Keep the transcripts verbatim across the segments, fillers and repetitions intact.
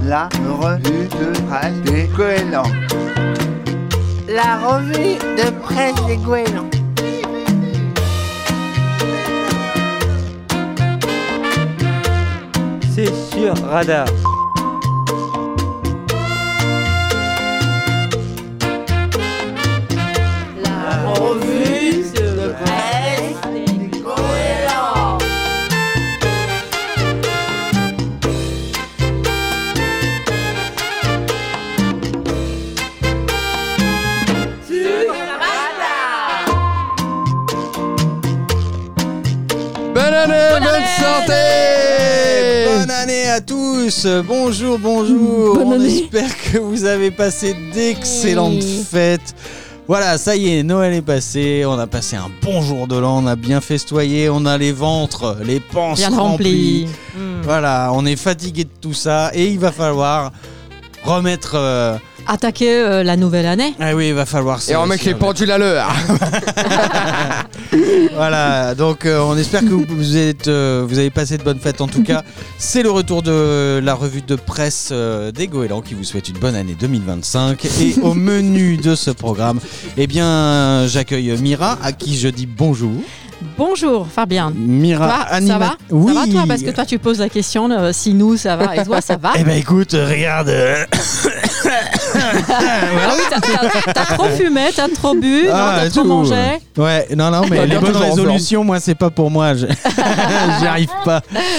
La revue de presse des goélands. La revue de presse des goélands. C'est sur Radar. La revue de presse des goélands. Sur Radar. Bonne année, bonne, bonne santé. Bonne année à tous. Bonjour, bonjour. Bonne On année. espère que vous avez passé d'excellentes fêtes. Voilà, ça y est, Noël est passé. On a passé un bon jour de l'an. On a bien festoyé. On a les ventres, les panses Bien remplies. rempli. Mmh. Voilà, on est fatigué de tout ça et il va falloir remettre. Euh... Attaquer euh, la nouvelle année. Ah oui, il va falloir. Et on met les pendules à l'heure. Voilà, donc euh, on espère que vous, vous, êtes, euh, vous avez passé de bonnes fêtes. En tout cas, c'est le retour de la revue de presse euh, des Goélands qui vous souhaite une bonne année deux mille vingt-cinq. Et au menu de ce programme, eh bien, j'accueille Mira, à qui je dis bonjour. Bonjour Fabien. Mira, Toi, anima- ça va Oui. Ça va toi? Parce que toi tu poses la question euh, si nous ça va et toi ça va. Eh ben écoute, regarde. euh, Ah oui, t'as, t'as- t'as trop fumé, t'as trop bu, non, Ah, t'as trop tout. mangé. Ouais, non, non, mais Bah, les bien bonnes toujours en forme. résolutions, moi, c'est pas pour moi. Je- J'y arrive pas.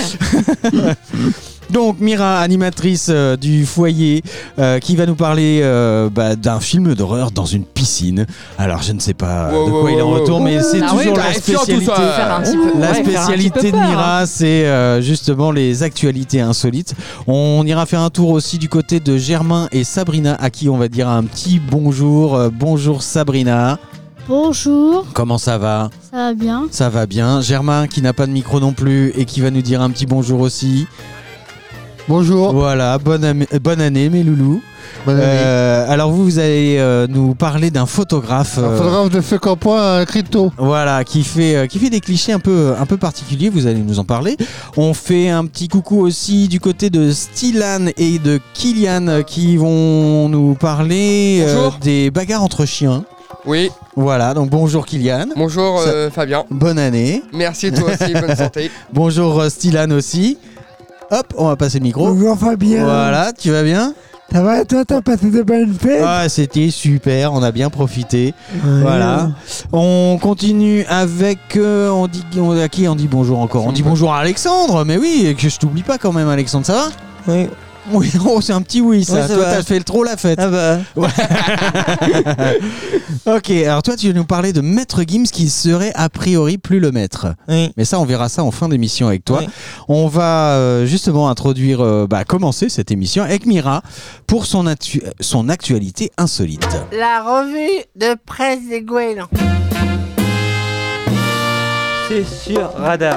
Donc, Mira, animatrice euh, du foyer, euh, qui va nous parler euh, bah, d'un film d'horreur dans une piscine. Alors, je ne sais pas Wow, de quoi wow, il en wow, retourne, wow. mais c'est Ah toujours oui, la terrifiant, tout spécialité. ça. Faire un petit peu, La ouais, faire un petit spécialité peu de peur, hein. Mira, c'est euh, justement les actualités insolites. On ira faire un tour aussi du côté de Germain et Sabrina, à qui on va dire un petit bonjour. Euh, bonjour Sabrina. Bonjour, Comment ça va ? ça va bien? Ça va bien. Germain qui n'a pas de micro non plus et qui va nous dire un petit bonjour aussi. Bonjour, Voilà, bonne, am- euh, bonne année mes loulous. bonne année. Euh, alors vous, vous allez euh, nous parler d'un photographe. Un euh, photographe de feu campois à crypto. Voilà, qui fait, euh, qui fait des clichés un peu, un peu particuliers, vous allez nous en parler. On fait un petit coucou aussi du côté de Stylan et de Kylian euh, qui vont nous parler euh, Bonjour. des bagarres entre chiens. Oui, Voilà, donc bonjour Kylian. bonjour euh, Fabien. Bonne année. Merci toi aussi, bonne santé. Bonjour euh, Stylan aussi. Hop, on va passer le micro. Bonjour Fabien. Voilà, tu vas bien? Ça va toi, t'as passé de bonnes fêtes? Ah, c'était super, on a bien profité. Voilà. On continue avec. euh, on dit on, à qui on dit bonjour encore? On dit bonjour à Alexandre, mais oui, et que je t'oublie pas quand même, Alexandre, ça va? Oui. Oui, oh, c'est un petit oui, ça. Ouais, ça Toi, va. t'as fait le trop la fête. Ah bah. Ok, alors toi, tu veux nous parler de Maître Gims qui serait a priori plus le maître. Oui. Mais ça, on verra ça en fin d'émission avec toi. Oui. On va euh, justement introduire, euh, bah, commencer cette émission avec Mira pour son, actu- son actualité insolite. La revue de presse des goélands. C'est sur Radar.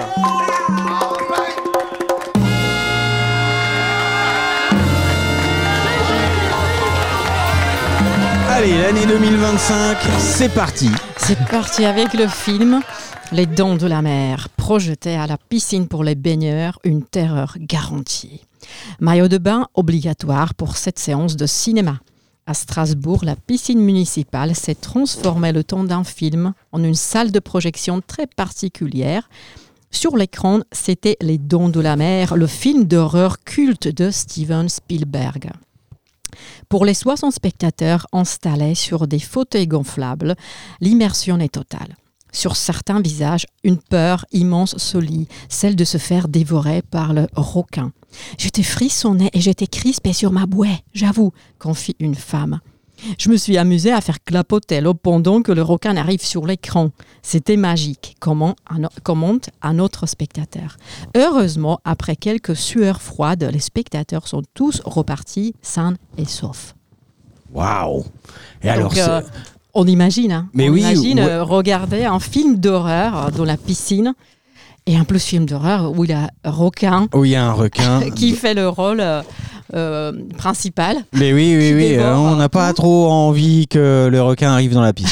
Allez, l'année deux mille vingt-cinq, c'est parti. C'est parti avec le film Les Dents de la Mer, projeté à la piscine pour les baigneurs, une terreur garantie. Maillot de bain obligatoire pour cette séance de cinéma. À Strasbourg, la piscine municipale s'est transformée le temps d'un film en une salle de projection très particulière. Sur l'écran, c'était Les Dents de la Mer, le film d'horreur culte de Steven Spielberg. Pour les soixante spectateurs installés sur des fauteuils gonflables, l'immersion est totale. Sur certains visages, une peur immense se lit, celle de se faire dévorer par le requin. « J'étais frissonnée et j'étais crispée sur ma bouée, j'avoue », confie une femme. Je me suis amusée à faire clapoter l'eau pendant que le requin arrive sur l'écran. C'était magique, comment un o- commente un autre spectateur. Heureusement, après quelques sueurs froides, les spectateurs sont tous repartis sains et saufs. Waouh. Et alors, Donc, euh, c'est- on imagine, hein. Mais on oui, imagine ouais. euh, regarder un film d'horreur dans la piscine et un plus film d'horreur où il y a un requin où il y a un requin. qui fait le rôle euh, euh, principal. Mais oui, oui, qui oui, dévore euh, on n'a pas tout. trop envie que le requin arrive dans la piscine.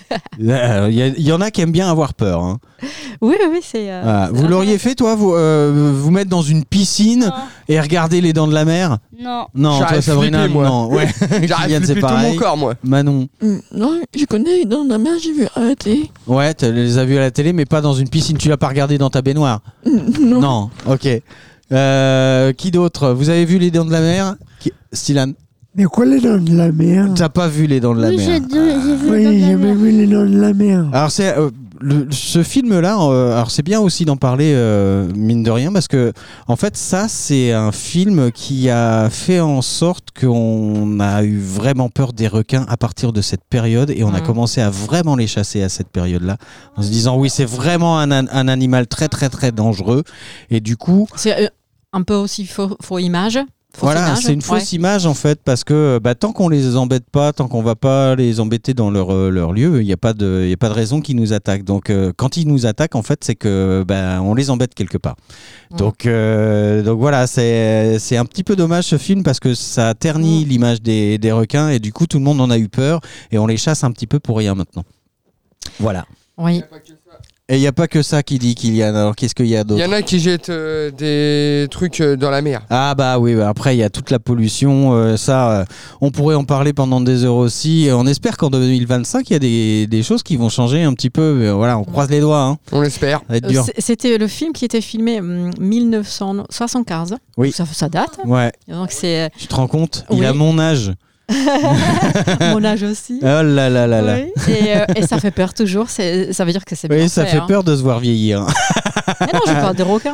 Il y, y en a qui aiment bien avoir peur. Hein. Oui, oui, c'est. Euh, Ah, c'est vous vraiment- l'auriez fait, toi, vous, euh, vous mettre dans une piscine Non. et regarder les dents de la mer? Non. Non, toi, J'aurais Sabrina, flippé, moi. non. Ouais. J'arrive Kylian, c'est flipper tout pareil. mon corps, moi. Manon. Non, je connais les dents de la mer, j'ai vu à la télé. Ouais, tu les as vus à la télé, mais pas dans une piscine. Tu l'as pas regardé dans ta baignoire? Non. Non, ok. Euh, qui d'autre? Vous avez vu les dents de la mer? Qui... Stylan, Mais quoi les dents de la mer? t'as pas vu les dents de la Oui, mer? j'ai deux- j'ai vu Oui, dans j'ai la jamais mer. vu les dents de la mer. Alors c'est euh, le- ce film-là. euh, alors c'est bien aussi d'en parler, euh, mine de rien, parce que en fait ça c'est un film qui a fait en sorte qu'on a eu vraiment peur des requins à partir de cette période et on a Mhm. commencé à vraiment les chasser à cette période-là, en se disant oui c'est vraiment un, an- un animal très très très dangereux et du coup C'est euh, un peu aussi faux, faux image. Fausse voilà, image, c'est une fausse ouais. image en fait parce que bah, tant qu'on les embête pas, tant qu'on va pas les embêter dans leur, euh, leur lieu, il n'y a pas de, il y a pas de raison qu'ils nous attaquent. Donc euh, quand ils nous attaquent, en fait, c'est que bah, on les embête quelque part. Mm. Donc euh, donc voilà, c'est c'est un petit peu dommage ce film parce que ça ternit Mm. l'image des, des requins et du coup tout le monde en a eu peur et on les chasse un petit peu pour rien maintenant. Voilà. Oui. Et il n'y a pas que ça qui dit Kylian. Alors qu'est-ce qu'il y a Il d'autre? y en a qui jettent euh, des trucs euh, dans la mer. Ah bah oui, bah après il y a toute la pollution, euh, ça euh, on pourrait en parler pendant des heures aussi. On espère qu'en deux mille vingt-cinq il y a des, des choses qui vont changer un petit peu. Mais voilà, on croise les doigts, hein. On l'espère. Ça va être Euh, dur. c'est- C'était le film qui était filmé en mille neuf cent soixante-quinze. Oui. Ça, ça date. Ouais, Donc c'est tu te rends compte? Il Oui. a mon âge. mon âge aussi. Oh là là là là. Oui. Et, euh, et ça fait peur toujours. C'est- Ça veut dire que c'est bien Oui, ça fait hein. peur de se voir vieillir. Mais non, je parle des requins.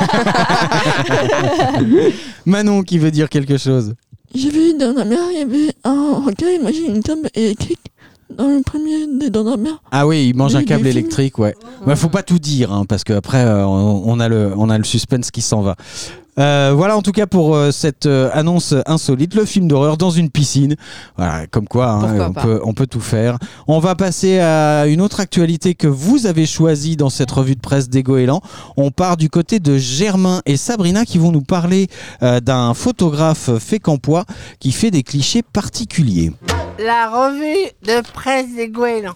Manon qui veut dire quelque chose. J'ai vu dans la mer, il y avait un requin, imagine une table électrique dans le premier des dents de la mer. Ah oui, il mange Oui, un câble des films. électrique, ouais. Ouais, faut pas tout dire, hein, parce qu'après, euh, on, on a le, on a le suspense qui s'en va. Euh, voilà en tout cas pour euh, cette euh, annonce insolite, le film d'horreur dans une piscine. Voilà, comme quoi hein, Pourquoi on, pas. peut, on peut tout faire. On va passer à une autre actualité que vous avez choisie dans cette revue de presse des Goélands. On part du côté de Germain et Sabrina qui vont nous parler euh, d'un photographe fécampois qui fait des clichés particuliers. La revue de presse des Goélands.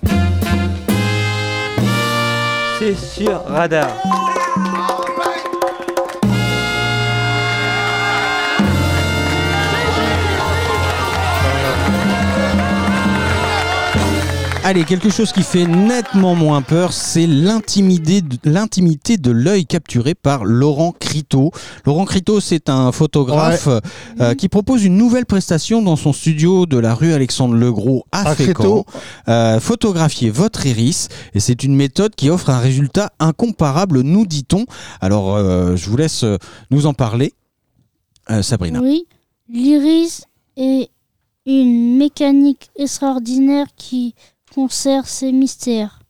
C'est sur Radar. Allez, quelque chose qui fait nettement moins peur, c'est l'intimité de, l'intimité de l'œil capturé par Laurent Criteau. Laurent Criteau, c'est un photographe euh, qui propose une nouvelle prestation dans son studio de la rue Alexandre-Legros à À Fécamp. Criteau. Euh, photographier votre iris, et c'est une méthode qui offre un résultat incomparable, nous dit-on. Alors, euh, je vous laisse euh, nous en parler. Euh, Sabrina. Oui, l'iris est une mécanique extraordinaire qui conserve ses mystères.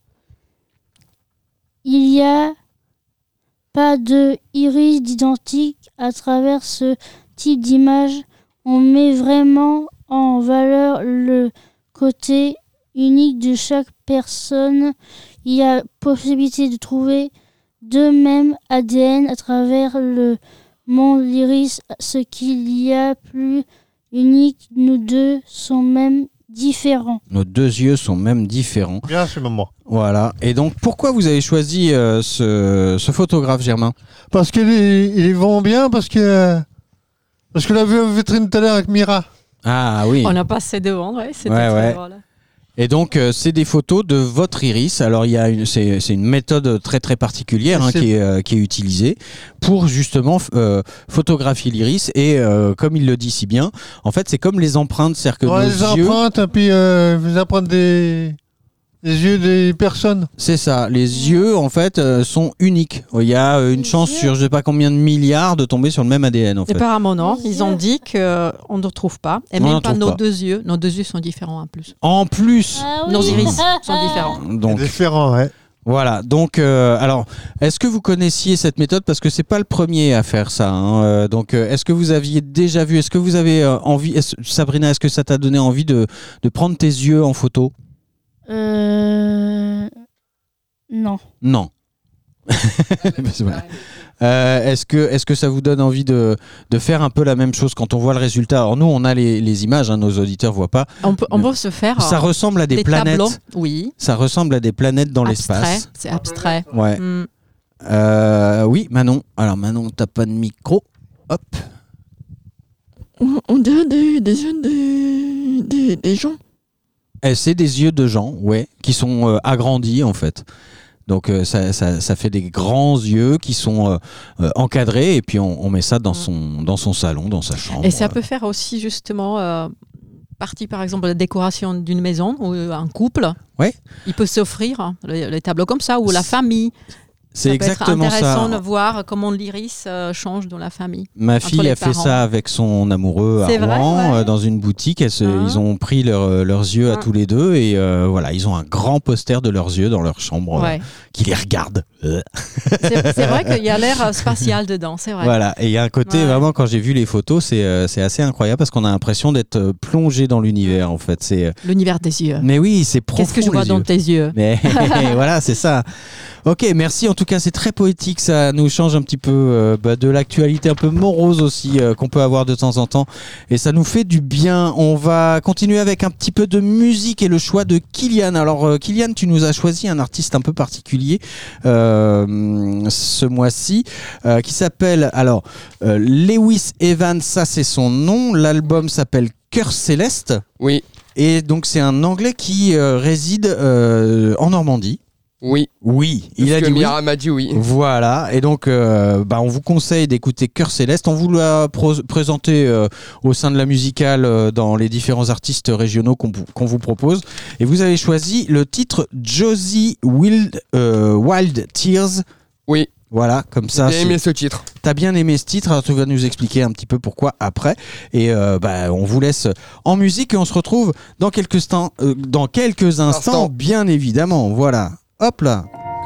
Il n'y a pas de iris d'identique à travers ce type d'image. On met vraiment en valeur le côté unique de chaque personne. Il y a possibilité de trouver deux mêmes A D N à travers le monde l'iris. Ce qu'il y a plus unique, nous deux sont même différents. Nos deux yeux sont même différents. Bien ce moment. Voilà. Et donc, pourquoi vous avez choisi euh, ce, ce photographe, Germain? Parce qu'il est, il est vraiment bien, parce que. Parce que l'a vu en vitrine tout à l'heure avec Mira. Ah oui. On a passé devant, ouais, c'était Ouais, très ouais. drôle. Et donc, euh, c'est des photos de votre iris. Alors, il y a une, c'est, c'est une méthode très très particulière hein, C'est- qui, est, euh, qui est utilisée pour justement f- euh, photographier l'iris. Et euh, comme il le dit si bien, en fait, c'est comme les empreintes, c'est-à-dire que Ouais, nos les yeux, empreintes, et puis euh, les empreintes des, des yeux des personnes. c'est ça. Les yeux, en fait, euh, sont uniques. Il y a euh, une Les chance yeux. sur je sais pas combien de milliards de tomber sur le même A D N, en fait. Apparemment, non. Les Ils ont yeux. dit qu'on ne retrouve pas. Et On même n'en pas trouve nos pas. deux yeux. Nos deux yeux sont différents en plus. En plus, Ah Nos oui. iris sont différents. donc. Différents, ouais. Voilà, donc euh, alors, est-ce que vous connaissiez cette méthode? Parce que c'est pas le premier à faire ça. Hein. Euh, donc, euh, est-ce que vous aviez déjà vu? Est-ce que vous avez euh, envie, est-ce- Sabrina, est-ce que ça t'a donné envie de, de prendre tes yeux en photo? Euh... Non. Non. C'est vrai. Euh, est-ce que, est-ce que ça vous donne envie de, de faire un peu la même chose quand on voit le résultat? Alors nous, on a les, les images, hein, nos auditeurs voient pas. On peut, on peut se faire. Ça euh, ressemble à des, des planètes. tableaux, oui. Ça ressemble à des planètes dans Abstrait, l'espace. c'est abstrait. Ouais. Mm. Euh, oui, Manon. Alors Manon, t'as pas de micro. Hop. On, on dirait des, des yeux des, des, des gens. Eh, c'est des yeux de gens, ouais, qui sont euh, agrandis en fait. Donc euh, ça, ça, ça fait des grands yeux qui sont euh, euh, encadrés et puis on, on met ça dans son, dans son salon, dans sa chambre. Et ça euh. peut faire aussi justement euh, partie par exemple de la décoration d'une maison ou un couple. Ouais. Il peut s'offrir hein, les, les tableaux comme ça ou la famille. C'est ça peut exactement être intéressant ça. de voir comment l'iris euh, change dans la famille. Ma entre fille les a fait parents. ça avec son amoureux à C'est vrai, Rouen, ouais. euh, dans une boutique. Elle se- Ah. Ils ont pris leur- leurs yeux à Ah. tous les deux et euh, voilà, ils ont un grand poster de leurs yeux dans leur chambre euh, Ouais. qui les regarde. Euh. C'est c'est vrai qu'il y a l'air euh, spatial dedans, c'est vrai. Voilà, et il y a un côté Ouais. vraiment, quand j'ai vu les photos, c'est euh, c'est assez incroyable parce qu'on a l'impression d'être euh, plongé dans l'univers en fait. C'est, euh, L'univers des yeux. Mais oui, c'est profond. Qu'est-ce que je vois les dans yeux. tes yeux? Mais voilà, c'est ça. Ok, merci. En tout cas, c'est très poétique. Ça nous change un petit peu euh, bah, de l'actualité un peu morose aussi euh, qu'on peut avoir de temps en temps. Et ça nous fait du bien. On va continuer avec un petit peu de musique et le choix de Kylian. Alors, euh, Kylian, tu nous as choisi un artiste un peu particulier euh, ce mois-ci euh, qui s'appelle alors euh, Lewis Evans. Ça, c'est son nom. L'album s'appelle Cœur Céleste. Oui, Et donc, c'est un Anglais qui euh, réside euh, en Normandie. oui. Oui, il Parce a que dit oui. Mira m'a dit oui. Voilà, et donc euh, bah, on vous conseille d'écouter Cœur Céleste. On vous l'a pro- présenté euh, au sein de la musicale euh, dans les différents artistes régionaux qu'on, qu'on vous propose. Et vous avez choisi le titre Josie Wild, euh, Wild Tears. Oui, Voilà, comme ça. j'ai c'est- aimé ce titre. T'as bien aimé ce titre, alors tu vas nous expliquer un petit peu pourquoi après. Et euh, bah, on vous laisse en musique et on se retrouve dans quelques instants, euh, dans quelques instants, Instant. bien évidemment. Voilà, hop là.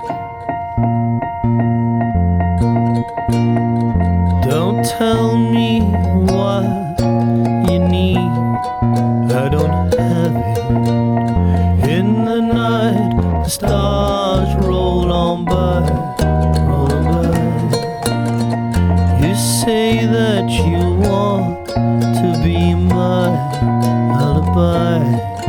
Don't tell me what you need. I don't have it. In the night, the stars roll on by, roll on by. You say that you want to be my alibi.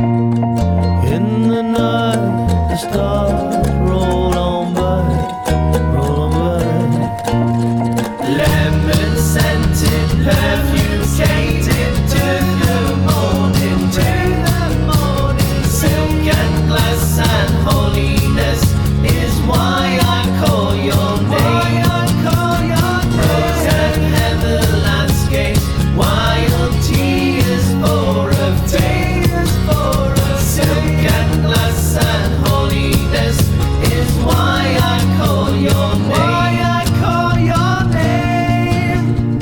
In the night, the stars roll on by, roll on by. Lemon scented, perfume tainted to the morning dew. Silk and glass and holiness is why I call your name. Rose and heather landscape, wild tears pour of day. Silk and glass and holiness is why I call your name. Why I call your name.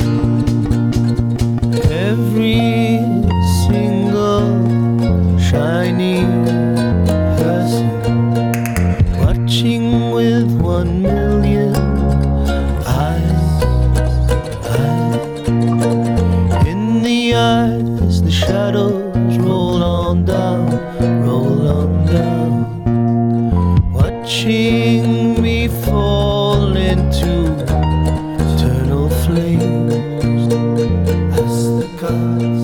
Every single shining person watching with one million eyes, eyes. In the eyes, the shadows roll on down, roll on down, watching me fall into eternal flames as the gods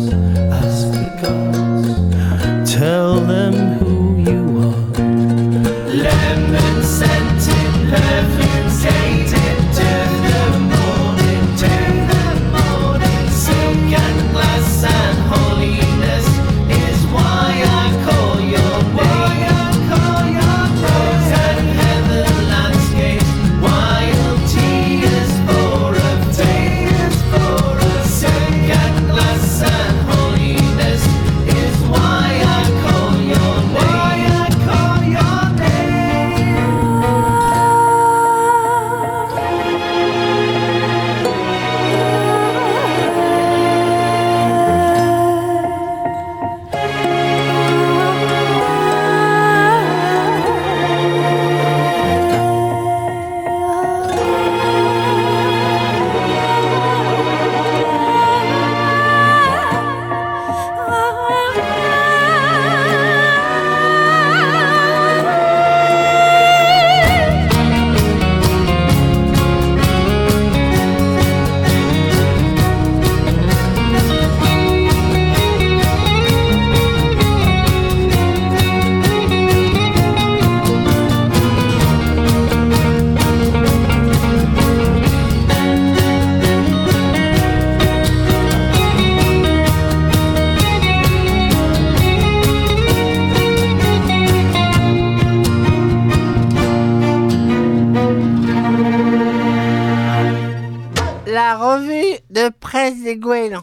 presse des goélands.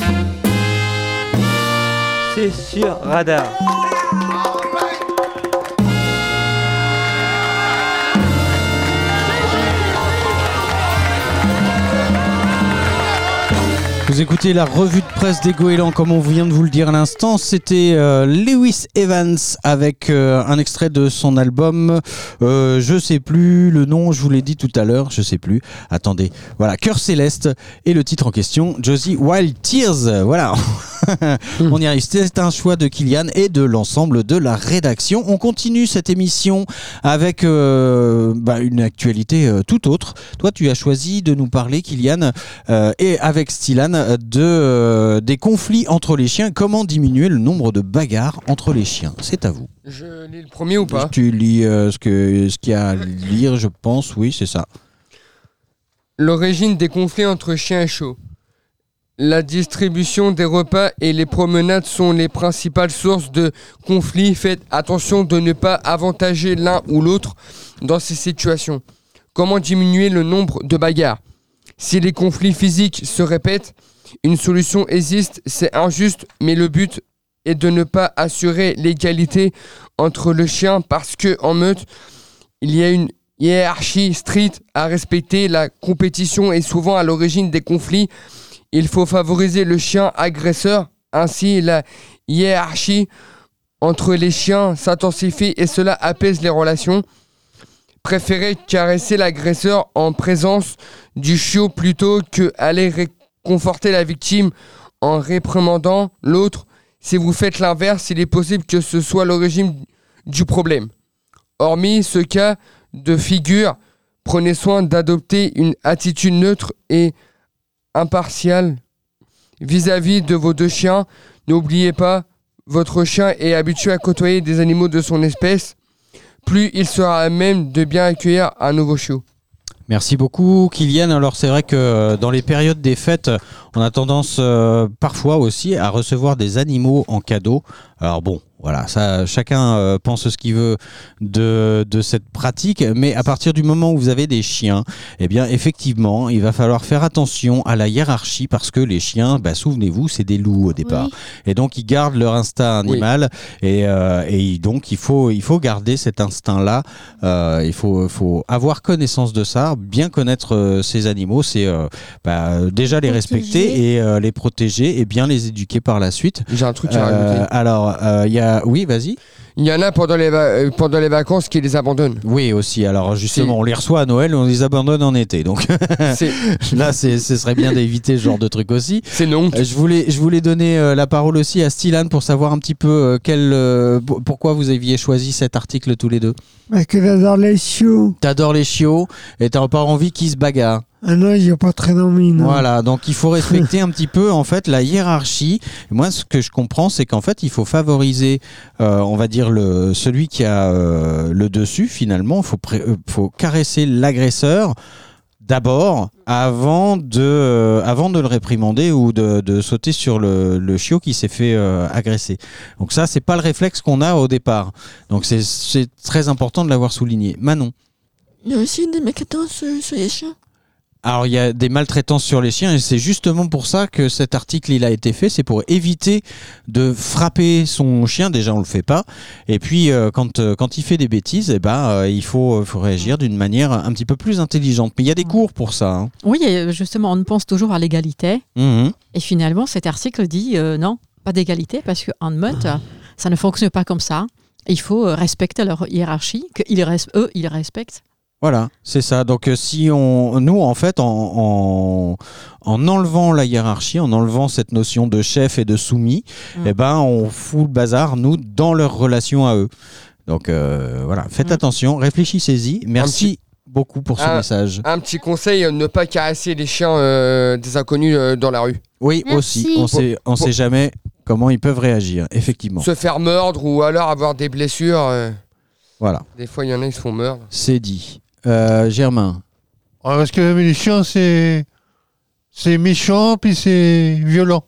C'est sur Radar. Vous écoutez la revue de presse des goélands, comme on vient de vous le dire à l'instant. C'était euh, Lewis Evans avec euh, un extrait de son album. Euh, je sais plus le nom, je vous l'ai dit tout à l'heure, je sais plus. Attendez, voilà, Cœur Céleste et le titre en question, Josie Wild Tears. Voilà, on y arrive. C'est un choix de Kylian et de l'ensemble de la rédaction. On continue cette émission avec euh, bah, une actualité euh, tout autre. Toi, tu as choisi de nous parler, Kylian, euh, et avec Stylan, de, euh, des conflits entre les chiens. Comment diminuer le nombre de bagarres entre les chiens? C'est à vous. Je lis le premier ou pas? Tu lis euh, ce, que, ce qu'il y a à lire, je pense. Oui, c'est ça. L'origine des conflits entre chiens et chiots. La distribution des repas et les promenades sont les principales sources de conflits. Faites attention de ne pas avantager l'un ou l'autre dans ces situations. Comment diminuer le nombre de bagarres? Si les conflits physiques se répètent, une solution existe, c'est injuste, mais le but est de ne pas assurer l'égalité entre le chien parce que en meute, il y a une hiérarchie stricte à respecter. La compétition est souvent à l'origine des conflits. Il faut favoriser le chien agresseur. Ainsi, la hiérarchie entre les chiens s'intensifie et cela apaise les relations. Préférez caresser l'agresseur en présence du chiot plutôt que aller réconforter la victime en réprimandant l'autre. Si vous faites l'inverse, il est possible que ce soit l'origine du problème. Hormis ce cas de figure, prenez soin d'adopter une attitude neutre et impartiale vis-à-vis de vos deux chiens. N'oubliez pas, votre chien est habitué à côtoyer des animaux de son espèce. Plus il sera à même de bien accueillir un nouveau chiot. Merci beaucoup, Kylian. Alors c'est vrai que dans les périodes des fêtes, on a tendance euh, parfois aussi à recevoir des animaux en cadeau. Alors bon, voilà, ça, chacun euh, pense ce qu'il veut de, de cette pratique, mais à partir du moment où vous avez des chiens, eh bien effectivement, il va falloir faire attention à la hiérarchie parce que les chiens, bah, souvenez-vous, c'est des loups au départ, oui. Et donc ils gardent leur instinct animal, oui. et, euh, et donc il faut, il faut garder cet instinct-là. Euh, il faut, faut avoir connaissance de ça, bien connaître euh, ces animaux, c'est euh, bah, déjà les protéger. respecter et euh, les protéger et bien les éduquer par la suite. J'ai un truc à euh, rajouter. Alors, il euh, y a oui, vas-y. Il y en a pendant les, va- pendant les vacances qui les abandonnent. Oui, aussi. Alors justement, c'est... on les reçoit à Noël et on les abandonne en été. Donc c'est... là, c'est, ce serait bien d'éviter ce genre de truc aussi. C'est non. Euh, je voulais, je voulais donner euh, la parole aussi à Stylan pour savoir un petit peu euh, quel, euh, p- pourquoi vous aviez choisi cet article tous les deux. Parce que j'adore les chiots. T'adores les chiots et t'as pas envie qu'ils se bagarrent. Ah non, il n'y a pas très envie, non. Voilà, donc il faut respecter un petit peu en fait la hiérarchie. Moi, ce que je comprends, c'est qu'en fait, il faut favoriser, euh, on va dire le celui qui a euh, le dessus. Finalement, il faut pré- euh, faut caresser l'agresseur d'abord, avant de euh, avant de le réprimander ou de, de sauter sur le, le chiot qui s'est fait euh, agresser. Donc ça, c'est pas le réflexe qu'on a au départ. Donc c'est c'est très important de l'avoir souligné. Manon. Il y a aussi des maltraitances euh, sur les chiens. Alors il y a des maltraitances sur les chiens et c'est justement pour ça que cet article il a été fait, c'est pour éviter de frapper son chien, déjà on le fait pas, et puis euh, quand, euh, quand il fait des bêtises, eh ben, euh, il faut, faut réagir d'une manière un petit peu plus intelligente. Mais il y a des cours pour ça. Hein. Oui, et justement on pense toujours à l'égalité, mmh. et finalement cet article dit euh, non, pas d'égalité parce qu'en meute, ça ne fonctionne pas comme ça. Il faut respecter leur hiérarchie, qu'eux res- ils respectent. Voilà, c'est ça. Donc, euh, si on, nous, en fait, en, en, en enlevant la hiérarchie, en enlevant cette notion de chef et de soumis, mmh. eh ben, on fout le bazar, nous, dans leur relation à eux. Donc, euh, voilà, faites mmh. attention, réfléchissez-y. Merci petit, beaucoup pour ce un, message. Un petit conseil, ne pas caresser les chiens euh, des inconnus euh, dans la rue. Oui, Merci. aussi. On sait, on sait jamais comment ils peuvent réagir, effectivement. Se faire mordre ou alors avoir des blessures. Euh, voilà. Des fois, il y en a, ils se font mordre. C'est dit. Euh, Germain. Ah, parce que les chiens, c'est... c'est méchant, puis c'est violent.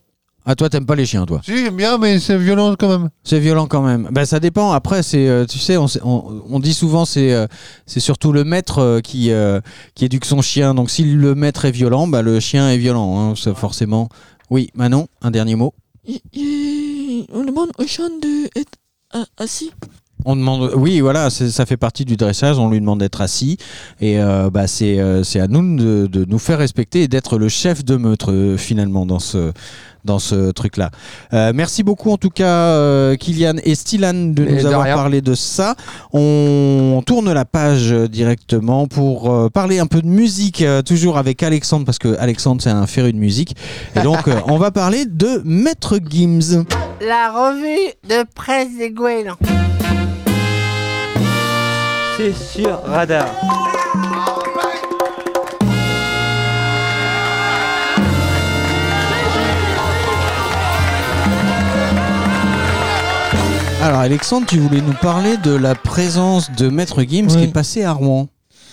Ah, toi, t'aimes pas les chiens, toi? Si, j'aime bien, mais c'est violent quand même. C'est violent quand même. Ben, ça dépend. Après, c'est, euh, tu sais, on, on, on dit souvent c'est euh, c'est surtout le maître euh, qui euh, qui éduque son chien. Donc, si le maître est violent, bah le chien est violent. Hein, c'est forcément. Oui, Manon, un dernier mot. Y- y- On demande au chien d'être assis. On demande, oui, voilà, c'est, ça fait partie du dressage. On lui demande d'être assis, et euh, bah c'est euh, c'est à nous de, de nous faire respecter et d'être le chef de meute euh, finalement dans ce dans ce truc-là. Euh, merci beaucoup en tout cas, euh, Kylian et Stylan, de Mais nous de avoir rien. parlé de ça. On tourne la page euh, directement pour euh, parler un peu de musique, euh, toujours avec Alexandre, parce que Alexandre c'est un féru de musique. Et donc euh, on va parler de Maître Gims. La revue de presse des goélands. C'est sur Radar. Alors Alexandre, tu voulais nous parler de la présence de Maître Gims Oui. qui est passé à Rouen.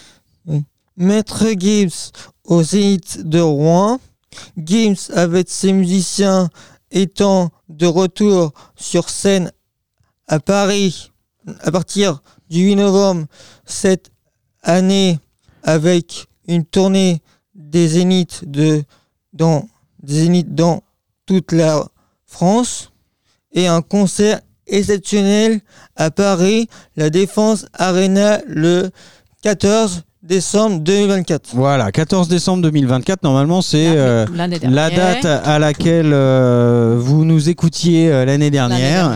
Maître Gims au Zénith de Rouen. Gims avec ses musiciens étant de retour sur scène à Paris à partir du huit novembre cette année avec une tournée des Zéniths de dans des Zéniths dans toute la France et un concert exceptionnel à Paris, la Défense Arena le quatorze décembre deux mille vingt-quatre. Voilà, quatorze décembre deux mille vingt-quatre, normalement c'est euh, L'année la dernière. date à laquelle euh, vous nous écoutiez euh, l'année dernière.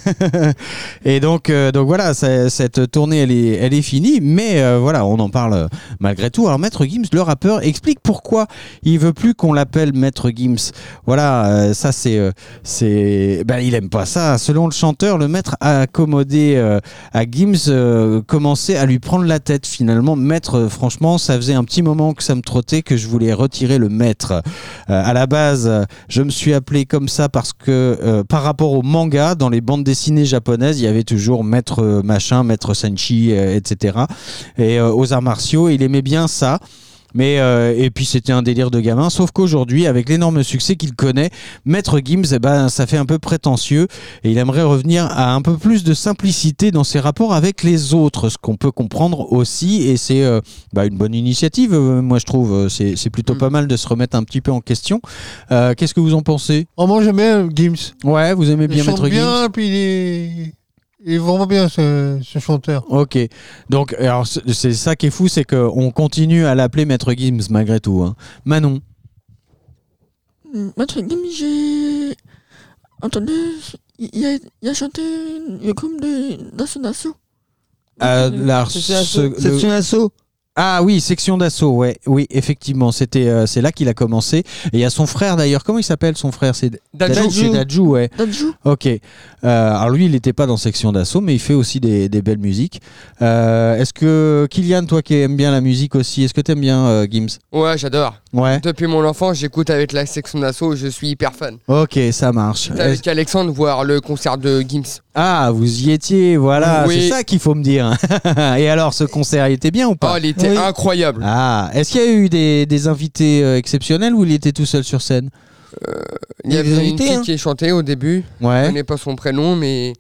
Et donc, euh, donc voilà, ça- cette tournée elle est, elle est finie, mais euh, voilà, on en parle euh, malgré tout. Alors Maître Gims, le rappeur, explique pourquoi il veut plus qu'on l'appelle Maître Gims. Voilà, euh, ça c'est, euh, c'est, ben il aime pas ça. Selon le chanteur, le maître a accommodé euh, à Gims, euh, commençait à lui prendre la tête finalement. Maître, euh, franchement, ça faisait un petit moment que ça me trottait que je voulais retirer le maître. Euh, à la base, euh, je me suis appelé comme ça parce que euh, par rapport au manga, dans les bandes dessinées japonaises, il y avait toujours Maître euh, machin, Maître Senshi, euh, et cetera. Et euh, aux arts martiaux, il aimait bien ça. Mais euh, et puis c'était un délire de gamin, sauf qu'aujourd'hui, avec l'énorme succès qu'il connaît, Maître Gims, eh ben, ça fait un peu prétentieux et il aimerait revenir à un peu plus de simplicité dans ses rapports avec les autres, ce qu'on peut comprendre aussi, et c'est euh, bah, une bonne initiative, euh, moi je trouve, c'est, c'est plutôt pas mal de se remettre un petit peu en question. Euh, qu'est-ce que vous en pensez? Oh, moi j'aime bien Gims. Ouais, vous aimez bien Il chante Maître Gims? bien, puis il est, il est vraiment bien ce, ce chanteur. Ok, donc alors c'est c'est ça qui est fou, c'est qu'on continue à l'appeler Maître Gims malgré tout. Hein. Manon. Maître Gims, j'ai entendu, il a, il a chanté le groupe de Dasso Dasso. Euh, la- C'est ce- une asso- c'est le- une asso. Ah oui, section d'assaut, ouais, oui, effectivement, c'était, euh, c'est là qu'il a commencé. Et il y a son frère d'ailleurs, comment il s'appelle son frère? C'est Dadju. C'est Dadju, ouais. Dadju. Ok. Euh, alors lui, il n'était pas dans section d'assaut, mais il fait aussi des, des belles musiques. Euh, est-ce que Kylian, toi qui aimes bien la musique aussi, est-ce que t'aimes bien euh, Gims? Ouais, j'adore. Ouais. Depuis mon enfance, j'écoute avec la section d'assaut, je suis hyper fan. Ok, ça marche. J'étais avec Alexandre voir le concert de Gims. Ah, vous y étiez, voilà, Oui. c'est ça qu'il faut me dire. Et alors, ce concert, il était bien ou Oh, pas? il était Oui. incroyable. Ah, est-ce qu'il y a eu des, des invités euh, exceptionnels ou il était tout seul sur scène? Il y Il y a avait des une invités, fille hein. qui chantait au début. Je Ouais, connais pas son prénom, mais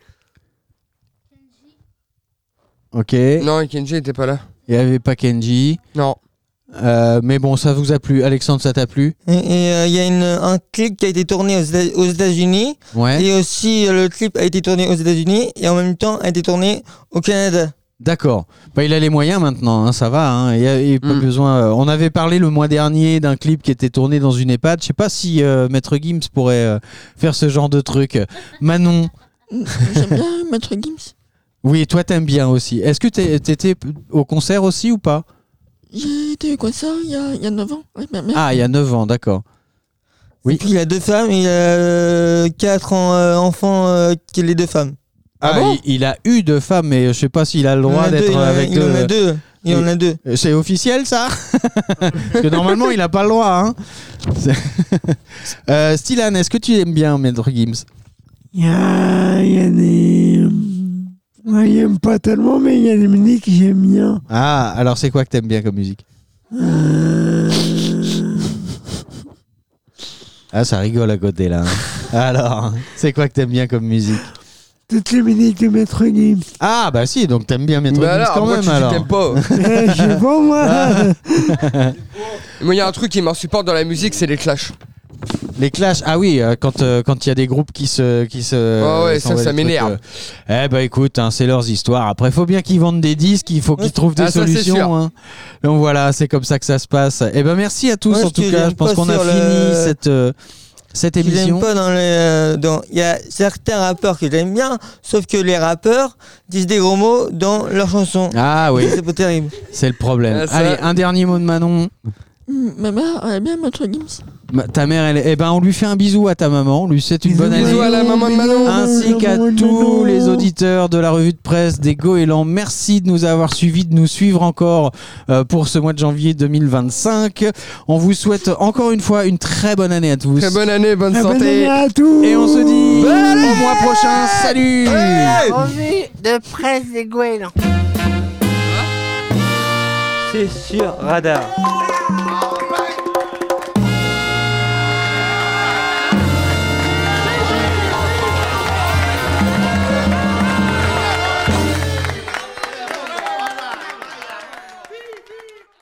ok. non, Kenji était pas là. Il n'y avait pas Kenji. Non. Euh, mais bon, ça vous a plu. Alexandre, ça t'a plu? Et et, euh, il y a une- un clip qui a été tourné aux, Éta- aux États-Unis. Ouais. Et aussi, euh, le clip a été tourné aux États-Unis et en même temps a été tourné au Canada. D'accord. Bah, il a les moyens maintenant, hein, ça va. Hein. Il y a, il y a pas Mm. besoin. euh, On avait parlé le mois dernier d'un clip qui était tourné dans une EHPAD. Je sais pas si euh, Maître Gims pourrait euh, faire ce genre de truc. Manon. J'aime bien Maître Gims. Oui, toi t'aimes bien aussi. Est-ce que t'es- t'étais au concert aussi ou pas? J'ai été au concert il y a, il y a neuf ans avec ma mère. Ah, il y a neuf ans, d'accord. Oui. Et puis il a deux femmes et il a euh, quatre en- euh, enfants euh, qui les deux femmes. Ah, bon il, il a eu deux femmes, mais je sais pas s'il a le Il en droit a deux, d'être il en a- avec il deux. en a deux. Il en Et- a deux. Euh, C'est officiel ça? Parce que normalement il a pas le droit. Hein. C'est- euh, Stylan, est-ce que tu aimes bien Maître Gims? Il y a, il y a des. Moi, j'aime pas tellement, mais il y a des musiques que j'aime bien. Ah, alors c'est quoi que t'aimes bien comme musique? Euh, Ah, ça rigole à côté là. hein. Alors, c'est quoi que t'aimes bien comme musique? Toutes les musiques de Maître Gims. Ah, bah si, donc t'aimes bien Maître Mais Gims alors, quand moi, même tu dis alors. t'aimes pas. Eh, je sais pas, moi. Ah. Moi, il y a un truc qui m'insupporte dans la musique, c'est les clashs. Les clashs, ah oui, euh, quand euh, quand il y a des groupes qui se qui se. Ah ouais, ça, s'envoient ça des trucs, m'énerve. euh, Eh bah écoute, hein, c'est leurs histoires. Après, faut bien qu'ils vendent des disques, il faut qu'ils trouvent des Ah, ça, c'est solutions. sûr. hein. Donc voilà, c'est comme ça que ça se passe. Eh ben merci à tous Moi, en ce tout que cas. j'aime Je pense pas qu'on a sur fini le- cette euh, cette Je émission. l'aime pas dans les. euh, dans- Il y a certains rappeurs que j'aime bien, sauf que les rappeurs disent des gros mots dans leurs chansons. Ah oui, C'est pas terrible. c'est le problème. Ah, ça- Allez, un dernier mot de Manon. Mm, Ma mère, elle aime bien Maître Gims. Ma- ta mère, elle, est- eh ben on lui fait un bisou à ta maman. On lui souhaite une bonne année. Bisous à la maman de Manon. Ainsi qu'à tous les auditeurs de la revue de presse des Goélands. Merci de nous avoir suivis, de nous suivre encore euh, pour ce mois de janvier deux mille vingt-cinq. On vous souhaite encore une fois une très bonne année à tous. Très bonne année, bonne Ah, bonne santé. année à tous. Et on se dit au mois prochain. Salut. La revue de presse des Goélands. C'est sur Radar.